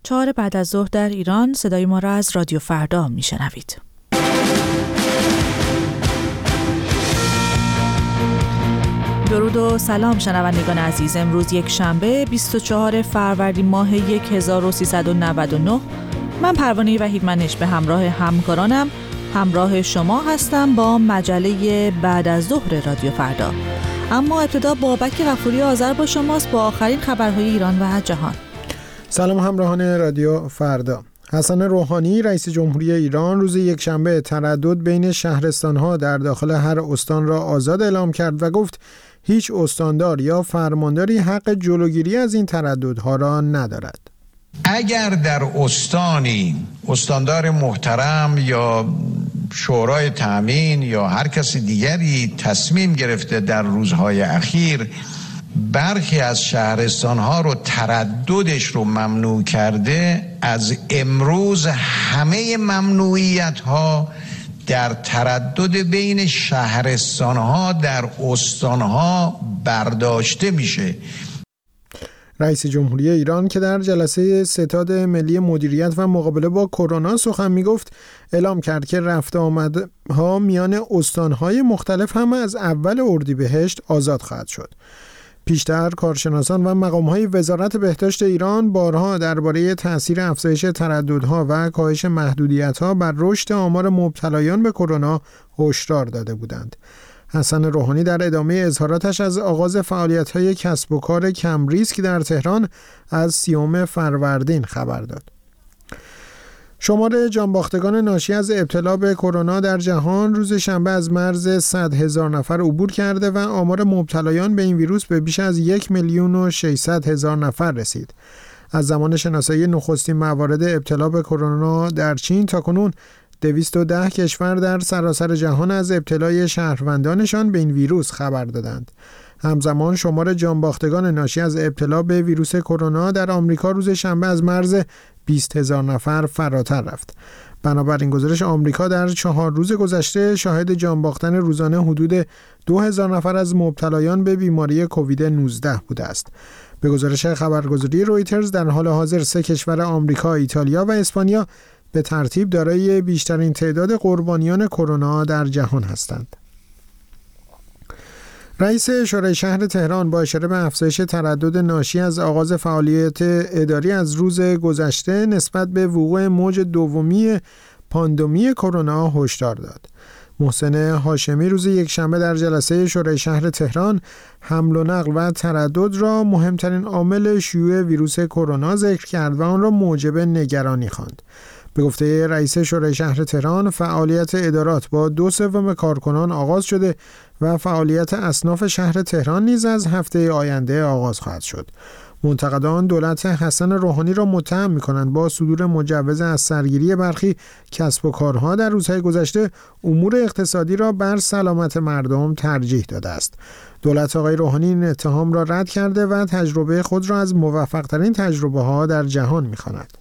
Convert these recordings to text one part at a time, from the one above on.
4 بعد از ظهر در ایران. صدای ما را از رادیو فردا میشنوید. درود و سلام شنوندگان عزیز. امروز یک شنبه 24 فروردین ماه 1399. من پروانه وحیدمنش به همراه همکارانم همراه شما هستم با مجله بعد از ظهر رادیو فردا. اما ابتدا بابک غفوری آذر با شماست با آخرین خبرهای ایران و جهان. سلام همراهان رادیو فردا. حسن روحانی رئیس جمهوری ایران روز یکشنبه تردد بین شهرستان‌ها در داخل هر استان را آزاد اعلام کرد و گفت هیچ استاندار یا فرمانداری حق جلوگیری از این ترددها را ندارد. اگر در استانی استاندار محترم یا شورای تامین یا هر کسی دیگری تصمیم گرفته در روزهای اخیر برخی از شهرستانها رو ترددش رو ممنوع کرده، از امروز همه ممنوعیت‌ها در تردد بین شهرستانها در استانها برداشته میشه. رئیس جمهوری ایران که در جلسه ستاد ملی مدیریت و مقابله با کرونا سخن میگفت اعلام کرد که رفت آمدها میان استانهای مختلف هم از اول اردیبهشت آزاد خواهد شد. پیشتر کارشناسان و مقامهای وزارت بهداشت ایران بارها درباره تأثیر افزایش ترددها و کاهش محدودیت‌ها بر رشد آمار مبتلایان به کرونا هشدار داده بودند. حسن روحانی در ادامه اظهاراتش از آغاز فعالیت‌های کسب و کار کم ریسک در تهران از 30 فروردین خبر داد. شمار جانباختگان ناشی از ابتلا به کرونا در جهان روز شنبه از مرز 100,000 نفر عبور کرده و آمار مبتلایان به این ویروس به بیش از 1,600,000 نفر رسید. از زمان شناسایی نخستین موارد ابتلا به کرونا در چین تاکنون 210 کشور در سراسر جهان از ابتلای شهروندانشان به این ویروس خبر دادند. همزمان شمار جانباختگان ناشی از ابتلا به ویروس کرونا در آمریکا روز شنبه از مرز 20,000 نفر فراتر رفت. بنابراین گزارش آمریکا در 4 روز گذشته شاهد جانباختن روزانه حدود 2,000 نفر از مبتلایان به بیماری کووید 19 بوده است. به گزارش خبرگزاری رویترز در حال حاضر 3 کشور آمریکا، ایتالیا و اسپانیا به ترتیب دارای بیشترین تعداد قربانیان کرونا در جهان هستند. رئیس شورای شهر تهران با اشاره به افزایش تردد ناشی از آغاز فعالیت اداری از روز گذشته نسبت به وقوع موج دومی پاندمی کرونا هشدار داد. محسن هاشمی روز یکشنبه در جلسه شورای شهر تهران حمل و نقل و تردد را مهمترین عامل شیوع ویروس کرونا ذکر کرد و آن را موجب نگرانی خواند. به گفته رئیس شورای شهر تهران، فعالیت ادارات با 2/3 کارکنان آغاز شده و فعالیت اصناف شهر تهران نیز از هفته آینده آغاز خواهد شد. منتقدان دولت حسن روحانی را متهم می‌کنند با صدور مجوز از سرگیری برخی کسب و کارها در روزهای گذشته امور اقتصادی را بر سلامت مردم ترجیح داده است. دولت آقای روحانی این اتهام را رد کرده و تجربه خود را از موفق‌ترین تجربه‌ها در جهان می‌خواند.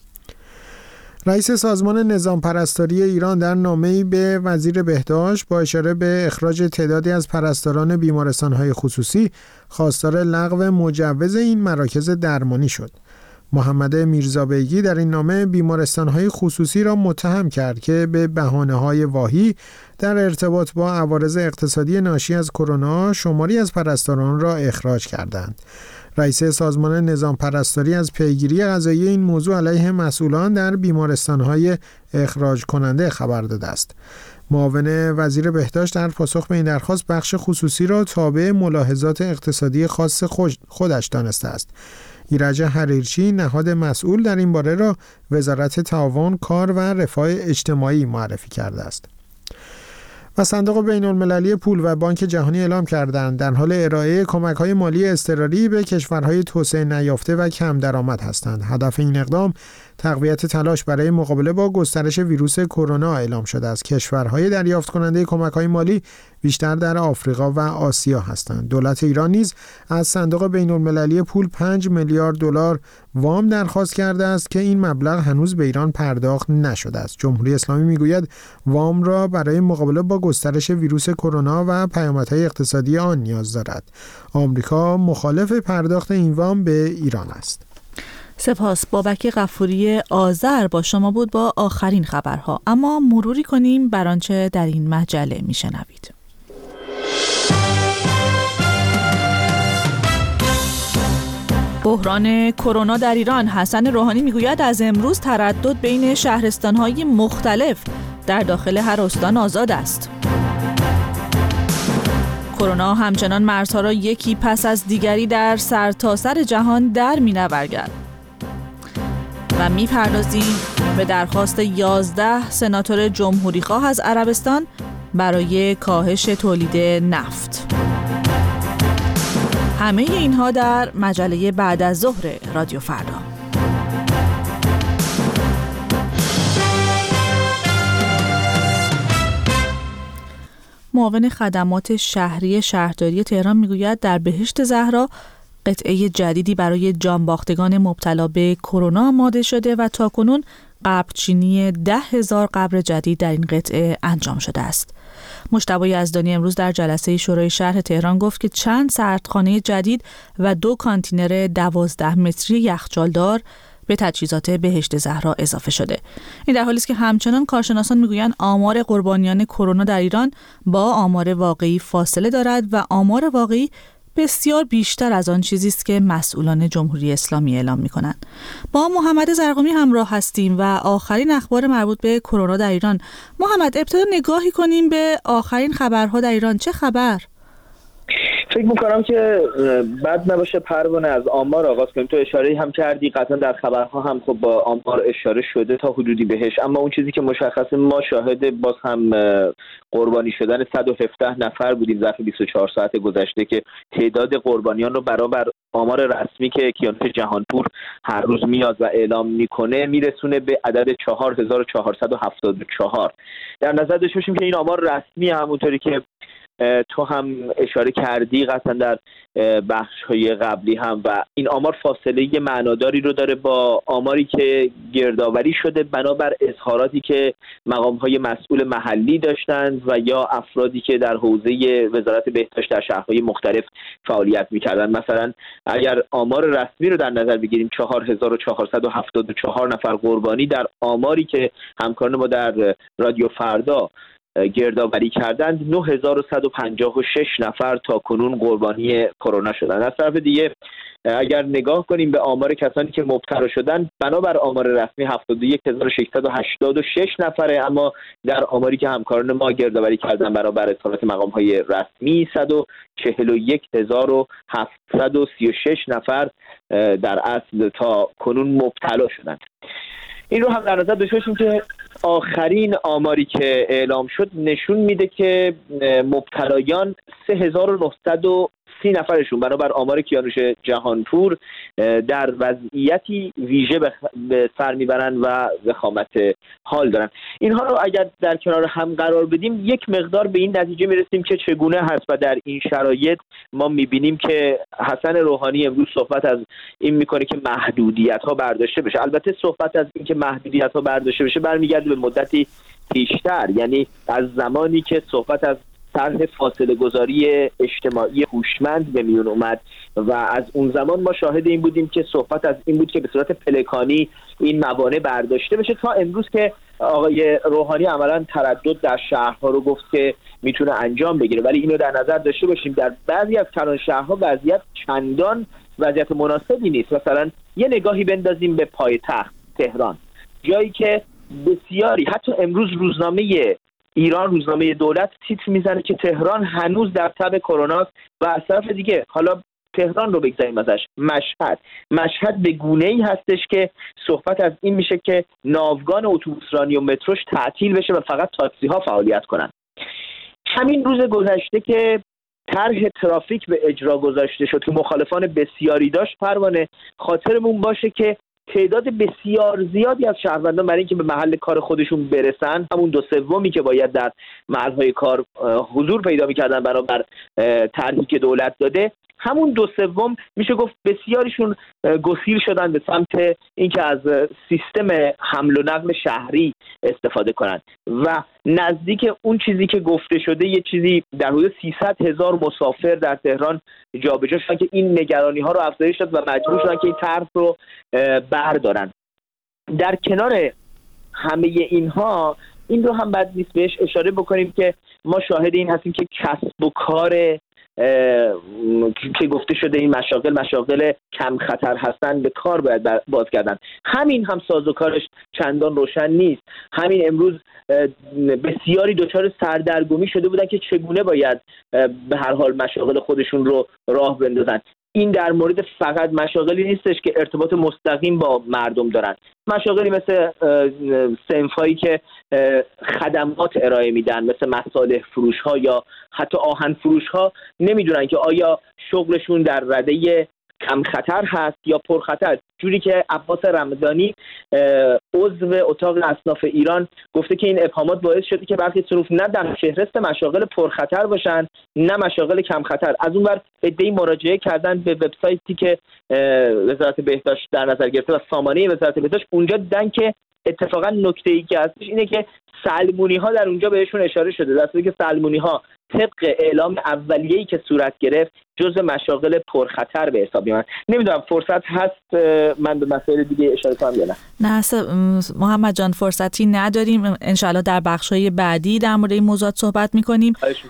رئیس سازمان نظام پرستاری ایران در نامه‌ای به وزیر بهداشت با اشاره به اخراج تعدادی از پرستاران بیمارستان‌های خصوصی خواستار لغو مجوز این مراکز درمانی شد. محمد میرزابیگی در این نامه بیمارستان‌های خصوصی را متهم کرد که به بهانه‌های واهی در ارتباط با عوارض اقتصادی ناشی از کرونا شماری از پرستاران را اخراج کردند. رئیس سازمان نظام پرستاری از پیگیری قضایی این موضوع علیه مسئولان در بیمارستان‌های اخراج کننده خبر داده است. معاون وزیر بهداشت در پاسخ به این درخواست بخش خصوصی را تابع ملاحظات اقتصادی خاص خودش دانسته است. ایرج حریرچی نهاد مسئول در این باره را وزارت تعاون، کار و رفاه اجتماعی معرفی کرده است. و صندوق بین‌المللی پول و بانک جهانی اعلام کردند در حال ارائه کمک‌های مالی اضطراری به کشورهای توسعه نیافته و کم درآمد هستند. هدف این اقدام تقویت تلاش برای مقابله با گسترش ویروس کرونا اعلام شده است. کشورهای دریافت کننده کمک‌های مالی بیشتر در آفریقا و آسیا هستند. دولت ایران نیز از صندوق بین‌المللی پول 5 میلیارد دلار وام درخواست کرده است که این مبلغ هنوز به ایران پرداخت نشده است. جمهوری اسلامی میگوید وام را برای مقابله با گسترش ویروس کرونا و پیامدهای اقتصادی آن نیاز دارد. آمریکا مخالف پرداخت این وام به ایران است. سپاس. بابک غفوری آذر با شما بود با آخرین خبرها. اما مروری کنیم بر آنچه در این مجله میشنوید. بحران کرونا در ایران. حسن روحانی میگوید از امروز تردد بین شهرستان‌های مختلف در داخل هر استان آزاد است. کرونا همچنان مرزها را یکی پس از دیگری در سرتاسر جهان در می‌نورد. و میپردازیم به درخواست 11 سناتور جمهوریخواه از عربستان برای کاهش تولید نفت. همه اینها در مجله بعد از ظهر رادیو فردا. معاون خدمات شهری شهرداری تهران میگوید در بهشت زهرا قطعه جدیدی برای جانباختگان مبتلا به کرونا آماده شده و تاکنون قبرچینی 10,000 قبر جدید در این قطعه انجام شده است. مجتبی یزدانی امروز در جلسه شورای شهر تهران گفت که چند سردخانه جدید و 2 کانتینر 12 متری یخچالدار به تجهیزات بهشت زهرا اضافه شده. این در حالی است که همچنان کارشناسان میگویند آمار قربانیان کرونا در ایران با آمار واقعی فاصله دارد و آمار واقعی بسیار بیشتر از آن چیزی است که مسئولان جمهوری اسلامی اعلام می‌کنند. با محمد زرقامی همراه هستیم و آخرین اخبار مربوط به کرونا در ایران. محمد، ابتدا نگاهی کنیم به آخرین خبرها در ایران. چه خبر؟ فکر میکنم که بد نباشه پروانه از آمار آغاز کنیم. تو اشاره هم کردی، قطعا در خبرها هم خب با آمار اشاره شده تا حدودی بهش، اما اون چیزی که مشخصه ما شاهد باز هم قربانی شدن 117 نفر بودیم ظرف 24 ساعت گذشته که تعداد قربانیان رو برابر آمار رسمی که کیانوش جهانپور هر روز میاد و اعلام میکنه میرسونه به عدد 4474. در نظر داشته باشیم که این آمار رسمی، همونطوری که تو هم اشاره کردی قطعا در بخش‌های قبلی هم، و این آمار فاصله معناداری رو داره با آماری که گردآوری شده بنابر اظهاراتی که مقام‌های مسئول محلی داشتند و یا افرادی که در حوزه وزارت بهداشت در شهرهای مختلف فعالیت می‌کردند. مثلا اگر آمار رسمی رو در نظر بگیریم 4474 نفر قربانی در آماری که همکاران ما در رادیو فردا گردآوری کردند، 9156 نفر تا کنون قربانی کرونا شدند. از طرف دیگه اگر نگاه کنیم به آمار کسانی که مبتلا شدند، بنابر آمار رسمی 71686 نفره، اما در آماری که همکاران ما گردآوری کردند برابر اظهارات مقام‌های رسمی 141736 نفر در اصل تا کنون مبتلا شدند. این رو هم در نظر داشته باشیم که آخرین آماری که اعلام شد نشون میده که مبتلایان 3930 نفرشون بنابر آمار کیانوش جهانپور در وضعیتی ویژه به سر میبرن و وخامت حال دارن. اینها رو اگر در کنار هم قرار بدیم یک مقدار به این نتیجه میرسیم که چگونه هست و در این شرایط ما میبینیم که حسن روحانی امروز صحبت از این میکنه که محدودیت ها برداشته بشه. البته صحبت از این که محدودیت ها برداشته بشه برمیگرده به مدتی پیشتر، یعنی از زمانی که صحبت از طرح فاصله گذاری اجتماعی هوشمند به میون اومد و از اون زمان ما شاهد این بودیم که صحبت از این بود که به صورت پلکانی این موانع برداشته بشه، تا امروز که آقای روحانی عملاً تردد در شهرها رو گفت که میتونه انجام بگیره. ولی اینو در نظر داشته باشیم در بعضی از کلان شهرها وضعیت چندان وضعیت مناسبی نیست. مثلا یه نگاهی بندازیم به پایتخت تهران، جایی که بسیاری حتی امروز روزنامه ایران، روزنامه دولت، تیتر میزنه که تهران هنوز در تب کرونا است و از طرف دیگه حالا تهران رو بگذاریم ازش، مشهد به گونه‌ای هستش که صحبت از این میشه که ناوگان اتوبوسرانی و متروش تعطیل بشه و فقط تاکسی ها فعالیت کنن. همین روز گذشته که طرح ترافیک به اجرا گذاشته شد که مخالفان بسیاری داشت، پروانه خاطرمون باشه که تعداد بسیار زیادی از شهروندان برای اینکه به محل کار خودشون برسن، همون 2/3 که باید در محلهای کار حضور پیدا می‌کردن برابر طرحی که دولت داده، همون 2/3 میشه گفت بسیاریشون گسیل شدن به سمت اینکه از سیستم حمل و نقل شهری استفاده کنند و نزدیک اون چیزی که گفته شده یه چیزی در حدود 300,000 مسافر در تهران جابجا شدن که این نگرانی ها رو افزایش داد و مجبور شدن که این طرح رو بردارن. در کنار همه اینها این رو هم بد نیست بهش اشاره بکنیم که ما شاهد این هستیم که کسب و کار که گفته شده این مشاغل کم خطر هستن به کار باید باز کردن. همین هم سازوکارش چندان روشن نیست. همین امروز بسیاری دچار سردرگمی شده بودن که چگونه باید به هر حال مشاغل خودشون رو راه بندازن. این در مورد فقط مشاغلی نیستش که ارتباط مستقیم با مردم دارن. مشاغلی مثل صنفایی که خدمات ارائه میدن، مثل مصالح فروش ها یا حتی آهن فروش ها، نمیدونن که آیا شغلشون در رده کم خطر هست یا پر خطر. جوری که عباس رمضانی عضو اتاق اصناف ایران گفته که این ابهامات باعث شده که برخی صنوف نه در فهرست مشاغل پرخطر باشن نه مشاغل کم خطر. از اون ور عده‌ای مراجعه کردن به وبسایتی که وزارت بهداشت در نظر گرفته و سامانه وزارت بهداشت، اونجا دیدن که اتفاقا نکته‌ای که هستش اینه که سلمونی ها در اونجا بهشون اشاره شده، در صورتی که سلمونی ها طبق اعلام اولیه‌ای که صورت گرفت جزء مشاغل پرخطر به حساب میاد. نمیدونم فرصت هست من به مسائل دیگه اشاره کنم یا نه؟ محمد جان فرصتی نداریم، انشالله در بخش‌های بعدی در مورد این موضوعات صحبت می‌کنیم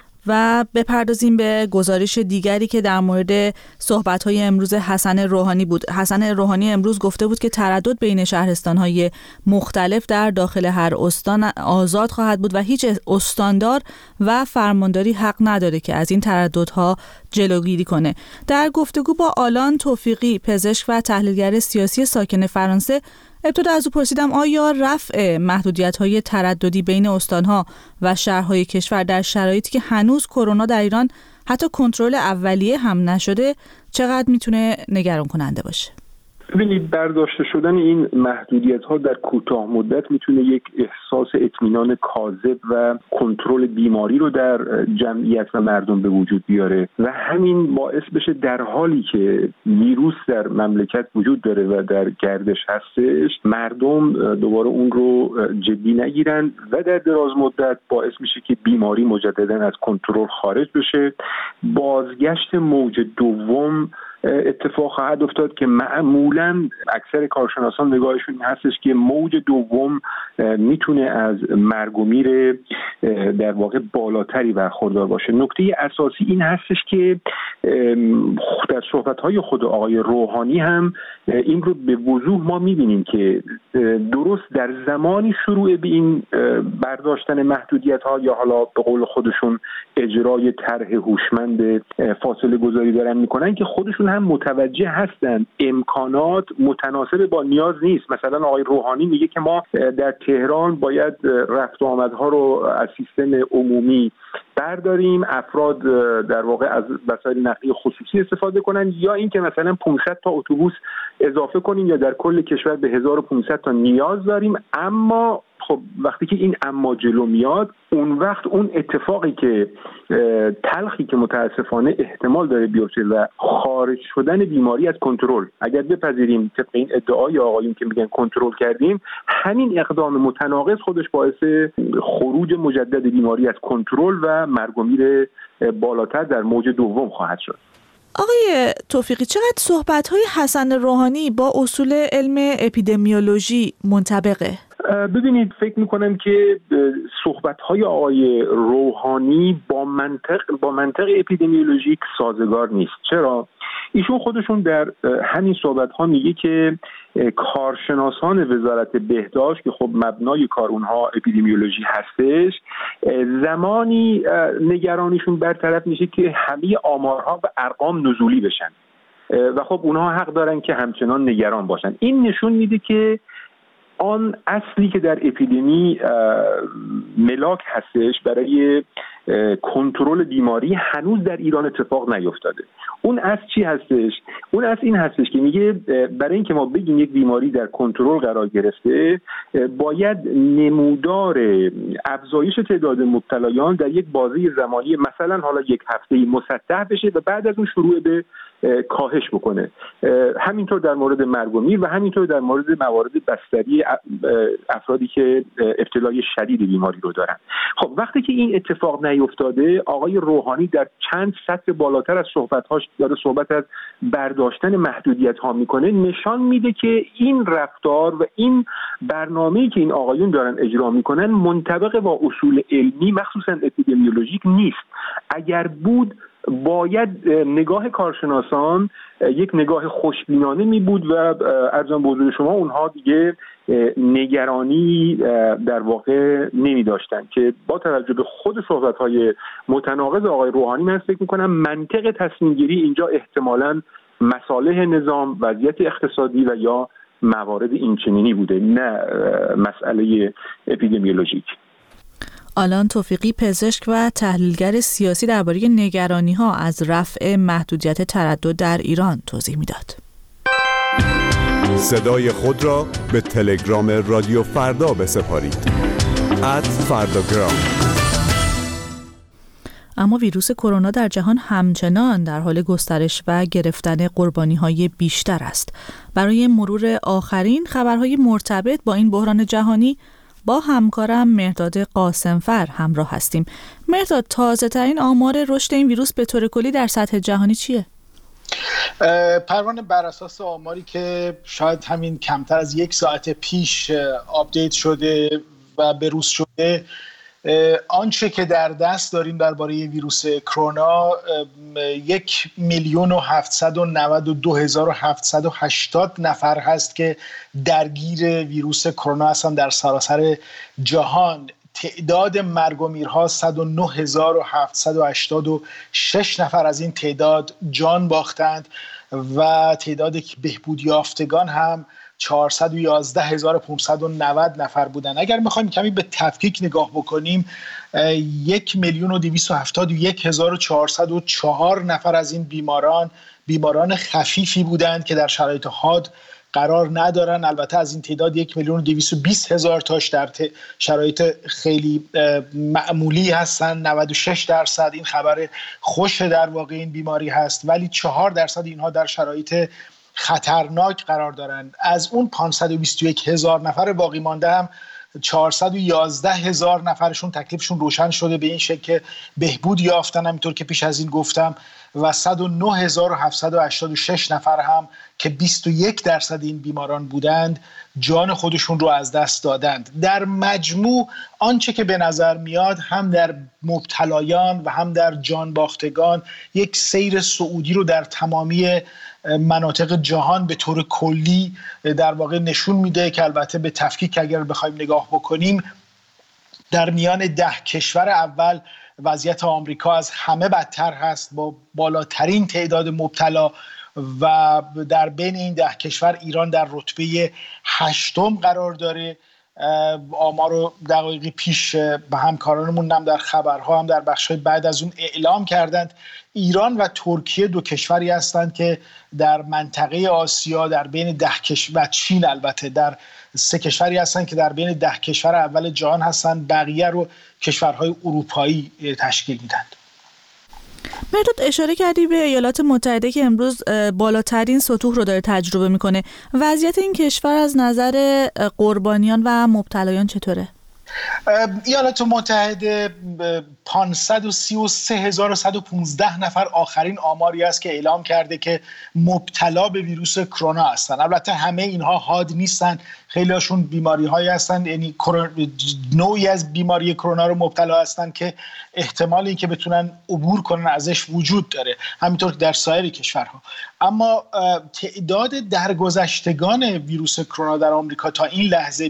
و بپردازیم به گزارش دیگری که در مورد صحبت‌های امروز حسن روحانی بود. حسن روحانی امروز گفته بود که تردد بین شهرستان‌های مختلف در داخل هر استان آزاد خواهد بود و هیچ استاندار و فرمانداری حق نداره که از این ترددها جلوگیری کنه. در گفتگو با آلان توفیقی، پزشک و تحلیلگر سیاسی ساکن فرانسه، ابتدا از او پرسیدم آیا رفع محدودیت‌های ترددی بین استان‌ها و شهرهای کشور در شرایطی که هنوز کرونا در ایران حتی کنترل اولیه هم نشده چقدر میتونه نگران کننده باشه؟ ببینید، برداشته شدن این محدودیت‌ها در کوتاه مدت میتونه یک احساس اطمینان کاذب و کنترل بیماری رو در جمعیت و مردم به وجود بیاره و همین باعث بشه در حالی که ویروس در مملکت وجود داره و در گردش هستش، مردم دوباره اون رو جدی نگیرن و در دراز مدت باعث میشه که بیماری مجددا از کنترل خارج بشه. بازگشت موج دوم اتفاق خواهد افتاد که معمولاً اکثر کارشناسان نگاهشون هستش که موج دوم میتونه از مرگ و میر در واقع بالاتری برخوردار باشه. نکته اساسی این هستش که در صحبت‌های خود آقای روحانی هم این رو به وضوح ما میبینیم که درست در زمانی شروع به این برداشتن محدودیت‌ها یا حالا به قول خودشون اجرای طرح هوشمند فاصله گذاری دارن میکنن که خودشون هم متوجه هستن امکانات متناسب با نیاز نیست. مثلا آقای روحانی میگه که ما در تهران باید رفت و آمدها رو از سیستم عمومی برداریم، افراد در واقع از وسایل نقلیه خصوصی استفاده کنن، یا اینکه مثلا 500 تا اتوبوس اضافه کنیم یا در کل کشور به 1500 تا نیاز داریم. اما خب وقتی که این اما جلو میاد، اون وقت اون اتفاقی که تلخی که متاسفانه احتمال داره بیفته و خارج شدن بیماری از کنترل، اگر بپذیریم طبق این ادعای آقایون که میگن کنترل کردیم، همین اقدام متناقض خودش باعث خروج مجدد بیماری از کنترل و مرگ و میر بالاتر در موج دوم خواهد شد. آقای توفیقی، چقدر صحبت‌های حسن روحانی با اصول علم اپیدمیولوژی منطبقه؟ ببینید، فکر میکنم که صحبت‌های آقای روحانی با منطق اپیدمیولوژیک سازگار نیست. چرا؟ ایشون خودشون در همین صحبت‌ها میگه که کارشناسان وزارت بهداشت که خب مبنای کار اونها اپیدمیولوژی هستش، زمانی نگرانیشون برطرف میشه که همه آمارها و ارقام نزولی بشن و خب اونها حق دارن که همچنان نگران باشن. این نشون میده که آن اصلی که در اپیدمی ملاک هستش برای کنترل بیماری هنوز در ایران اتفاق نیفتاده. اون از چی هستش؟ اون از این هستش که میگه برای اینکه ما بگیم یک بیماری در کنترل قرار گرفته، باید نمودار افزایش تعداد مبتلایان در یک بازه زمانی مثلا حالا یک هفته‌ای مسطح بشه و بعد از اون شروع به کاهش بکنه. همینطور در مورد مرگ و میر و همینطور در مورد موارد بستری افرادی که ابتلای شدید بیماری رو دارن. خب وقتی که این اتفاق نیفتاده، آقای روحانی در چند سطح بالاتر از صحبت‌هاش داره صحبت از برداشتن محدودیت‌ها میکنه، نشان میده که این رفتار و این برنامه‌ای که این آقایون دارن اجرا میکنن منطبق با اصول علمی مخصوصا اپیدمیولوژیک نیست. اگر بود باید نگاه کارشناسان یک نگاه خوشبینانه می بود و ارزم به حضور شما اونها دیگه نگرانی در واقع نمی داشتن که با توجه به خود صحبت‌های متناقض آقای روحانی من فکر می کنم منطق تصمیم گیری اینجا احتمالاً مصالح نظام، وضعیت اقتصادی و یا موارد اینچنینی بوده، نه مسئله اپیدمیولوژیک. آلان توفیقی، پزشک و تحلیلگر سیاسی، درباره نگرانی‌ها از رفع محدودیت تردد در ایران توضیح میداد. صدای خود را به تلگرام رادیو فردا بسپارید. @فرداگرام. اما ویروس کرونا در جهان همچنان در حال گسترش و گرفتن قربانی‌های بیشتر است. برای مرور آخرین خبرهای مرتبط با این بحران جهانی با همکارم مهرداد قاسمفر همراه هستیم. مهرداد، تازه ترین آمار رشد این ویروس به طور کلی در سطح جهانی چیه؟ پروانه، بر اساس آماری که شاید همین کمتر از یک ساعت پیش آپدیت شده و بروز شده، آنچه که در دست داریم درباره ویروس کرونا 1,792,780 نفر هست که درگیر ویروس کرونا هستند در سراسر جهان. تعداد مرگ و میرها 109,786 نفر از این تعداد جان باختند و تعداد بهبود یافتگان هم 411,590 نفر بودن. اگر میخوایم کمی به تفکیک نگاه بکنیم، 1,271,404 نفر از این بیماران خفیفی بودند که در شرایط حاد قرار ندارن. البته از این تعداد 1,220,000 تاش در شرایط خیلی معمولی هستن، 96%. این خبر خوش در واقع این بیماری هست، ولی 4% اینها در شرایط خطرناک قرار دارند. از اون 521,000 نفر باقی مانده هم 411,000 نفرشون تکلیفشون روشن شده به این شکل که بهبود یافتن، همینطور که پیش از این گفتم، و 109,786 نفر هم که 21% این بیماران بودند جان خودشون رو از دست دادند. در مجموع آنچه که به نظر میاد هم در مبتلایان و هم در جان باختگان یک سیر صعودی رو در تمامی مناطق جهان به طور کلی در واقع نشون میده که البته به تفکیک اگر بخوایم نگاه بکنیم، در میان 10 کشور اول وضعیت آمریکا از همه بدتر هست با بالاترین تعداد مبتلا و در بین این 10 کشور ایران در رتبه 8 قرار داره. آمار رو دقایقی پیش به همکارانمون هم در خبرها هم در بخش‌های بعد از اون اعلام کردند. ایران و ترکیه 2 کشوری هستند که در منطقه آسیا در بین 10 کشور و چین البته در 3 کشوری هستند که در بین 10 کشور اول جهان هستند. بقیه رو کشورهای اروپایی تشکیل میدند. مهرداد، اشاره کردی به ایالات متحده که امروز بالاترین سطوح رو داره تجربه میکنه. وضعیت این کشور از نظر قربانیان و مبتلایان چطوره؟ ایالات متحده 533,115 نفر آخرین آماری است که اعلام کرده که مبتلا به ویروس کرونا هستند. البته همه اینها حاد نیستن، خیلی هاشون بیماری هایی هستن، یعنی نوعی از بیماری کرونا رو مبتلا هستن که احتمال این که بتونن عبور کنن ازش وجود داره، همینطور که در سایر کشورها. اما تعداد درگذشتگان ویروس کرونا در آمریکا تا این لحظه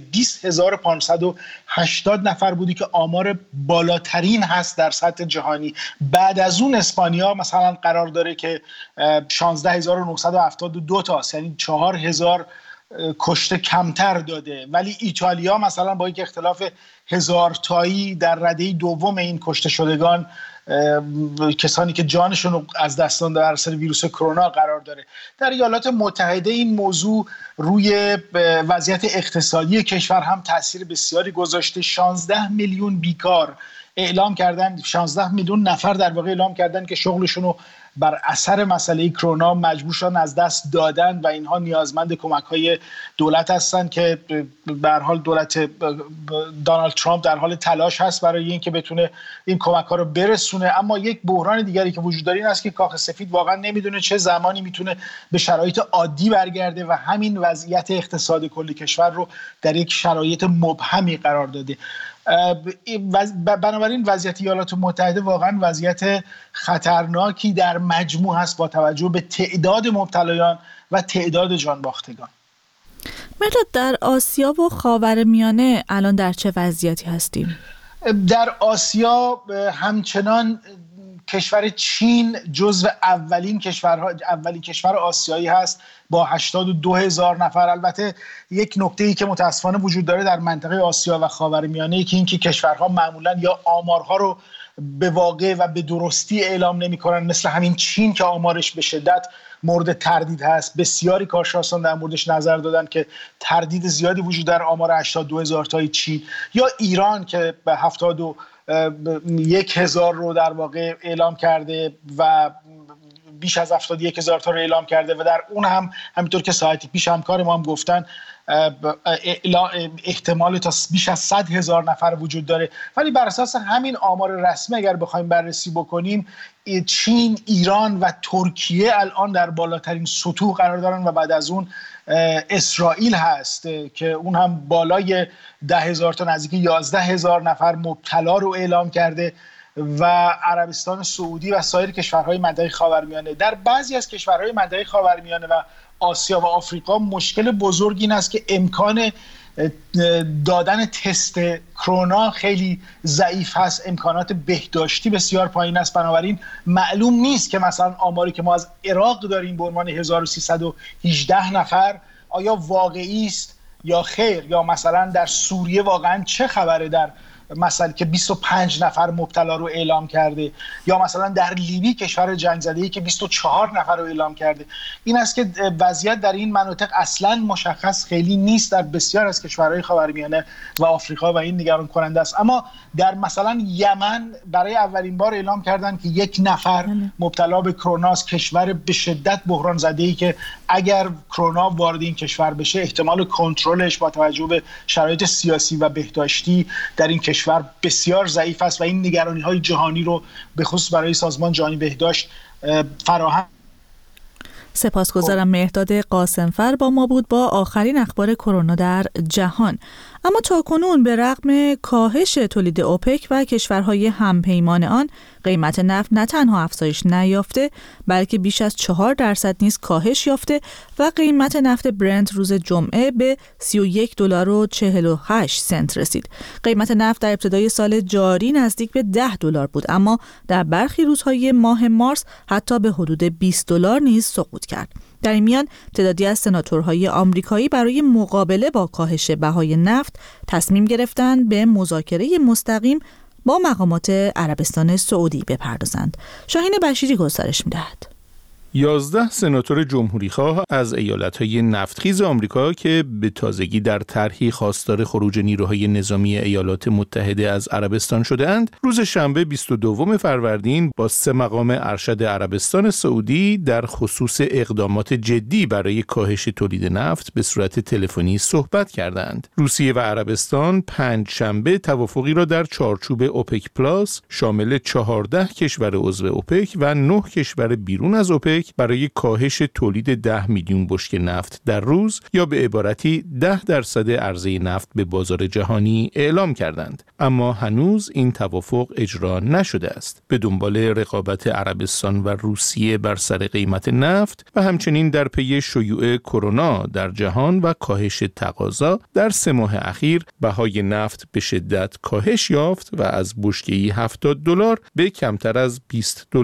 20,580 نفر بودی که آمار بالاترین هست در سطح جهانی. بعد از اون اسپانیا مثلا قرار داره که 16,972 تا است، یعنی 4,000 کشته کمتر داده، ولی ایتالیا مثلا با یک اختلاف 1000 تایی در رده دوم این کشته شدگان کسانی که جانشون رو از دست دادن در اثر ویروس کرونا قرار داره. در ایالات متحده این موضوع روی وضعیت اقتصادی کشور هم تاثیر بسیاری گذاشته. 16 میلیون بیکار اعلام کردن، 16 میلیون نفر در واقع اعلام کردن که شغلشون رو بر اثر مسئله کرونا مجبور شدن از دست دادن و اینها نیازمند کمک‌های دولت هستند که به هر حال دولت دونالد ترامپ در حال تلاش هست برای اینکه بتونه این کمک‌ها رو برسونه. اما یک بحران دیگری که وجود داره این است که کاخ سفید واقعا نمیدونه چه زمانی میتونه به شرایط عادی برگرده و همین وضعیت اقتصاد کل کشور رو در یک شرایط مبهمی قرار داده. بنابراین وضعیت ایالات متحده واقعا وضعیت خطرناکی در مجموع هست با توجه به تعداد مبتلایان و تعداد جانباختگان. مرداد، در آسیا و خاورمیانه الان در چه وضعیتی هستیم؟ در آسیا همچنان کشور چین جزو اولین کشور آسیایی هست با 82,000 نفر. البته یک نکته‌ای که متاسفانه وجود داره در منطقه آسیا و خاورمیانه که اینکه کشورها معمولاً یا آمارها رو به واقع و به درستی اعلام نمی‌کنن، مثل همین چین که آمارش به شدت مورد تردید هست. بسیاری کارشناسان در موردش نظر دادن که تردید زیادی وجود داره آمار 82,000 تای چین، یا ایران که به 71,000 رو در واقع اعلام کرده و بیش از 71,000 تا رو اعلام کرده و در اون هم همینطور که ساعتی پیش همکار ما هم گفتن احتمال تا بیش از 100,000 نفر وجود داره. ولی بر اساس همین آمار رسمی اگر بخوایم بررسی بکنیم، چین، ایران و ترکیه الان در بالاترین سطوح قرار دارن و بعد از اون اسرائیل هست که اون هم بالای 10,000 تا نزدیک 11,000 نفر مبتلا رو اعلام کرده و عربستان سعودی و سایر کشورهای منطقه خاورمیانه. در بعضی از کشورهای منطقه خاورمیانه و آسیا و آفریقا مشکل بزرگ این است که امکان دادن تست کرونا خیلی ضعیف هست، امکانات بهداشتی بسیار پایین است. بنابراین معلوم نیست که مثلا آماری که ما از عراق داریم به عنوان 1318 نفر آیا واقعی است یا خیر، یا مثلا در سوریه واقعا چه خبره در مثلا که 25 نفر مبتلا رو اعلام کرده، یا مثلا در لیبی کشور جنگ زده‌ای که 24 نفر رو اعلام کرده. این است که وضعیت در این مناطق اصلا مشخص خیلی نیست در بسیار از کشورهای خاورمیانه و آفریقا و این نگران کننده است. اما در مثلا یمن برای اولین بار اعلام کردن که 1 نفر مبتلا به کرونا است، کشور به شدت بحران زده‌ای که اگر کرونا وارد این کشور بشه احتمال کنترلش با توجه به شرایط سیاسی و بهداشتی در این کشور بسیار ضعیف است و این نگرانی‌های جهانی رو به خصوص برای سازمان جهانی بهداشت فراهم. سپاسگزارم. مهرداد قاسمفر با ما بود با آخرین اخبار کرونا در جهان. اما تاکنون به رغم کاهش تولید اوپک و کشورهای همپیمان آن، قیمت نفت نه تنها افزایش نیافته بلکه بیش از 4% نیز کاهش یافته و قیمت نفت برنت روز جمعه به $31.48 رسید. قیمت نفت در ابتدای سال جاری نزدیک به $10 بود، اما در برخی روزهای ماه مارس حتی به حدود $20 نیز سقوط کرد. در این میان تعدادی از سناتورهای آمریکایی برای مقابله با کاهش بهای نفت تصمیم گرفتند به مذاکره مستقیم با مقامات عربستان سعودی بپردازند. شاهین بشیری گزارش می‌دهد. 11 سناتور جمهوری‌خواه از ایالت‌های نفتخیز آمریکا که به تازگی در طرحی خواستار خروج نیروهای نظامی ایالات متحده از عربستان شده‌اند، روز شنبه 22 فروردین با 3 مقام ارشد عربستان سعودی در خصوص اقدامات جدی برای کاهش تولید نفت به صورت تلفنی صحبت کردند. روسیه و عربستان پنجشنبه توافقی را در چارچوب اوپک پلاس شامل 14 کشور عضو اوپک و 9 کشور بیرون از اوپک برای کاهش تولید 10 میلیون بشکه نفت در روز، یا به عبارتی 10% عرضه نفت به بازار جهانی اعلام کردند. اما هنوز این توافق اجرا نشده است. به دنبال رقابت عربستان و روسیه بر سر قیمت نفت و همچنین در پی شیوع کرونا در جهان و کاهش تقاضا، در 3 ماه اخیر بهای نفت به شدت کاهش یافت و از بشکه‌ای $70 به کمتر از $20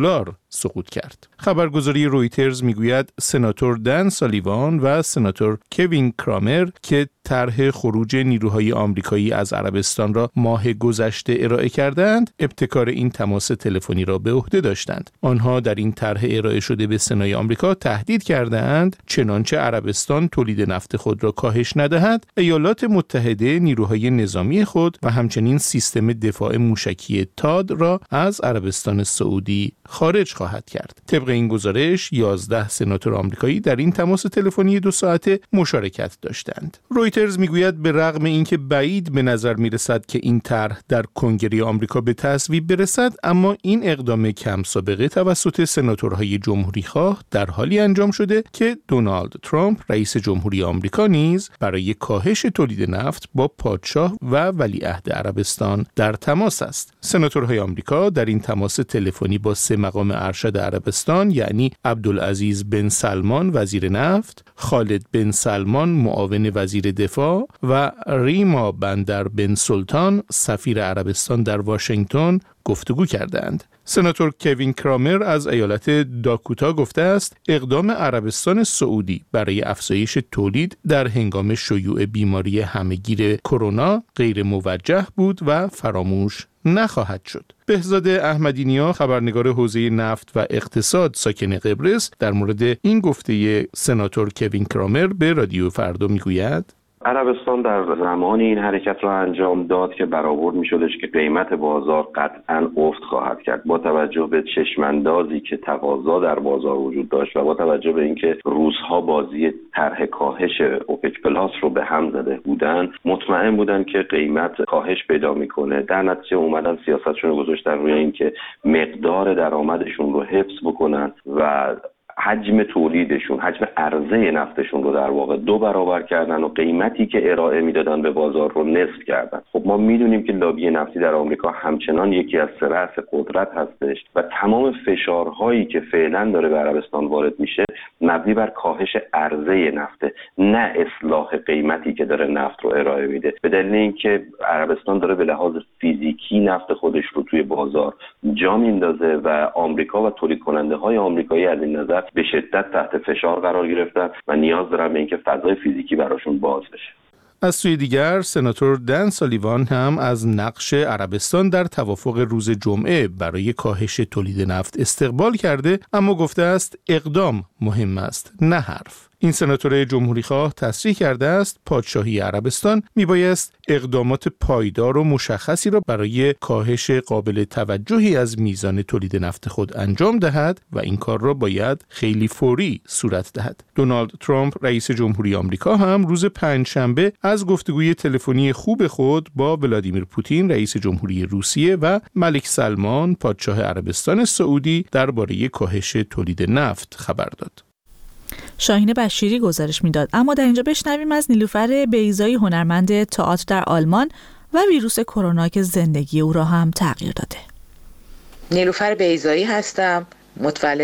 سقوط کرد. خبرگزاری رویترز میگوید سناتور دن سالیوان و سناتور کوین کرامر که طرح خروج نیروهای آمریکایی از عربستان را ماه گذشته ارائه کردند، ابتکار این تماس تلفنی را به عهده داشتند. آنها در این طرح ارائه شده به سنای آمریکا تهدید کردند چنانچه عربستان تولید نفت خود را کاهش ندهد، ایالات متحده نیروهای نظامی خود و همچنین سیستم دفاع موشکی تاد را از عربستان سعودی خارج خواهد کرد. طبق این گزارش 11 سناتور آمریکایی در این تماس تلفنی 2 ساعته مشارکت داشتند. رویترز میگوید به رغم اینکه بعید به نظر میرسد که این طرح در کنگره آمریکا به تصویب برسد، اما این اقدام کم سابقه توسط سناتورهای جمهوری‌خواه در حالی انجام شده که دونالد ترامپ رئیس جمهوری آمریکا نیز برای کاهش تولید نفت با پادشاه و ولیعهد عربستان در تماس است. سناتورهای آمریکا در این تماس تلفنی با 3 مقام ارشد عربستان یعنی عبدالعزیز بن سلمان وزیر نفت، خالد بن سلمان معاون وزیر دفاع و ریما بندر بن سلطان سفیر عربستان در واشنگتن گفتگو کردند. سناتور کوین کرامر از ایالت داکوتا گفته است اقدام عربستان سعودی برای افزایش تولید در هنگام شیوع بیماری همهگیر کرونا غیر موجه بود و فراموش نخواهد شد. بهزاد احمدی‌نیا خبرنگار حوزه نفت و اقتصاد ساکن قبرس در مورد این گفته سناتور کوین کرامر به رادیو فردا میگوید عربستان در زمانی این حرکت را انجام داد که برآورد می‌شدش که قیمت بازار قطعاً افت خواهد کرد با توجه به چشم‌اندازی که تقاضا در بازار وجود داشت و با توجه به اینکه روزها بازی طرح کاهش اوپک پلاس رو به هم زده بودن، مطمئن بودن که قیمت کاهش پیدا می‌کنه. در نتیجه اومدن سیاستشون رو گذاشتن روی اینکه مقدار درآمدشون رو حفظ بکنن و حجم تولیدشون، حجم عرضه نفتشون رو در واقع 2 برابر کردن و قیمتی که ارائه میدادن به بازار رو نصف کردن. خب ما میدونیم که لابی نفتی در آمریکا همچنان یکی از 3 رأس قدرت هستش و تمام فشارهایی که فعلا داره به عربستان وارد میشه مبنی بر کاهش عرضه نفته، نه اصلاح قیمتی که داره نفت رو ارائه میده. به دلیل اینکه عربستان داره به لحاظ فیزیکی نفت خودش رو توی بازار جا میندازه و آمریکا و تولید کننده های آمریکایی از این نظر به شدت تحت فشار قرار گرفتن و نیاز دارن به اینکه فضای فیزیکی براشون باز بشه. از سوی دیگر سناتور دن سالیوان هم از نقش عربستان در توافق روز جمعه برای کاهش تولید نفت استقبال کرده، اما گفته است اقدام مهم است نه حرف. این سناتور جمهوری‌خواه تصریح کرده است پادشاهی عربستان میبایست اقدامات پایدار و مشخصی را برای کاهش قابل توجهی از میزان تولید نفت خود انجام دهد و این کار را باید خیلی فوری صورت دهد. دونالد ترامپ رئیس جمهوری آمریکا هم روز پنجشنبه از گفتگوی تلفنی خوب خود با ولادیمیر پوتین رئیس جمهوری روسیه و ملک سلمان پادشاه عربستان سعودی درباره کاهش تولید نفت خبر داد. شاهین بشیری گزارش میداد. اما در اینجا بشنویم از نیلوفر بیضایی هنرمند تئاتر در آلمان و ویروس کرونا که زندگی او را هم تغییر داده. نیلوفر بیضایی هستم، متولد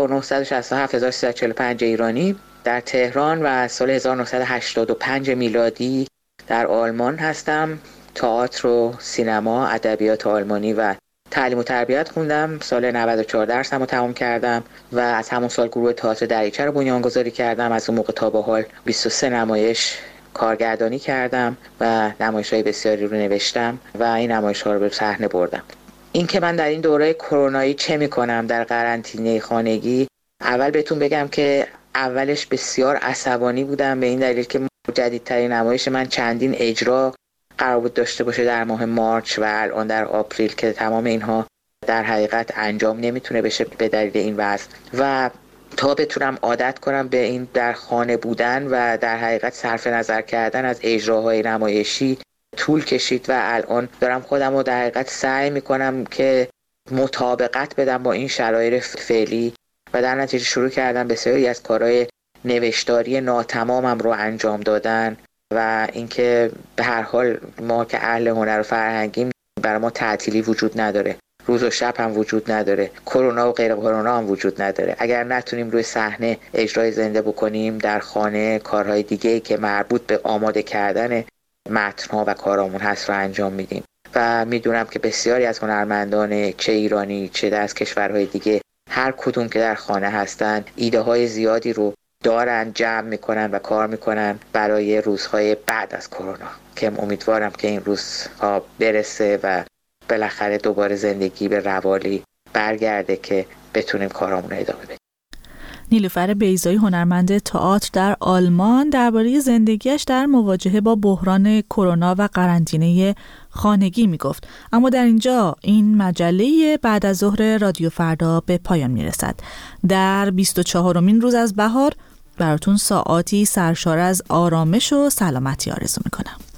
1967 1345 ایرانی در تهران و سال 1985 میلادی در آلمان هستم. تئاتر و سینما، ادبیات آلمانی و تعلیم و تربیت خوندم. سال 94 درسم رو تمام کردم و از همون سال گروه تئاتر دریچه رو بنیانگذاری کردم. از اون موقع تا به حال 23 نمایش کارگردانی کردم و نمایش‌های بسیاری رو نوشتم و این نمایش‌ها رو به صحنه بردم. این که من در این دوره کرونایی چه می‌کنم در قرنطینه خانگی، اول بهتون بگم که اولش بسیار عصبانی بودم به این دلیل که جدیدترین نمایش من چندین اجرا قرار بود داشته باشه در ماه مارچ و الان در آپریل که تمام اینها در حقیقت انجام نمیتونه بشه به دلیل این وضع و تا بتونم عادت کنم به این در خانه بودن و در حقیقت صرف نظر کردن از اجراهای نمایشی طول کشید و الان دارم خودم رو در حقیقت سعی میکنم که مطابقت بدم با این شرایط فعلی و در نتیجه شروع کردم بسیاری از کارهای نوشتاری ناتمامم رو انجام دادن و اینکه به هر حال ما که اهل هنر و فرهنگیم برای ما تعطیلی وجود نداره، روز و شب هم وجود نداره، کرونا و غیر کرونا هم وجود نداره. اگر نتونیم روی صحنه اجرای زنده بکنیم، در خانه کارهای دیگه‌ای که مربوط به آماده کردن متن‌ها و کارامون هست رو انجام میدیم و میدونم که بسیاری از هنرمندان چه ایرانی چه از کشورهای دیگه هر کدوم که در خانه هستن ایده های زیادی رو دارن، جمع میکنن و کار میکنن برای روزهای بعد از کرونا که امیدوارم که این روزها برسه و بالاخره دوباره زندگی به روالی برگرده که بتونیم کارامون رو ادامه بدیم. نیلوفر بیضایی، هنرمند تئاتر در آلمان، درباره زندگیش در مواجهه با بحران کرونا و قرنطینه خانگی میگفت. اما در اینجا این مجله بعد از ظهر رادیو فردا به پایان میرسد. در 24مین روز از بهار براتون ساعاتی سرشار از آرامش و سلامتی آرزو میکنم.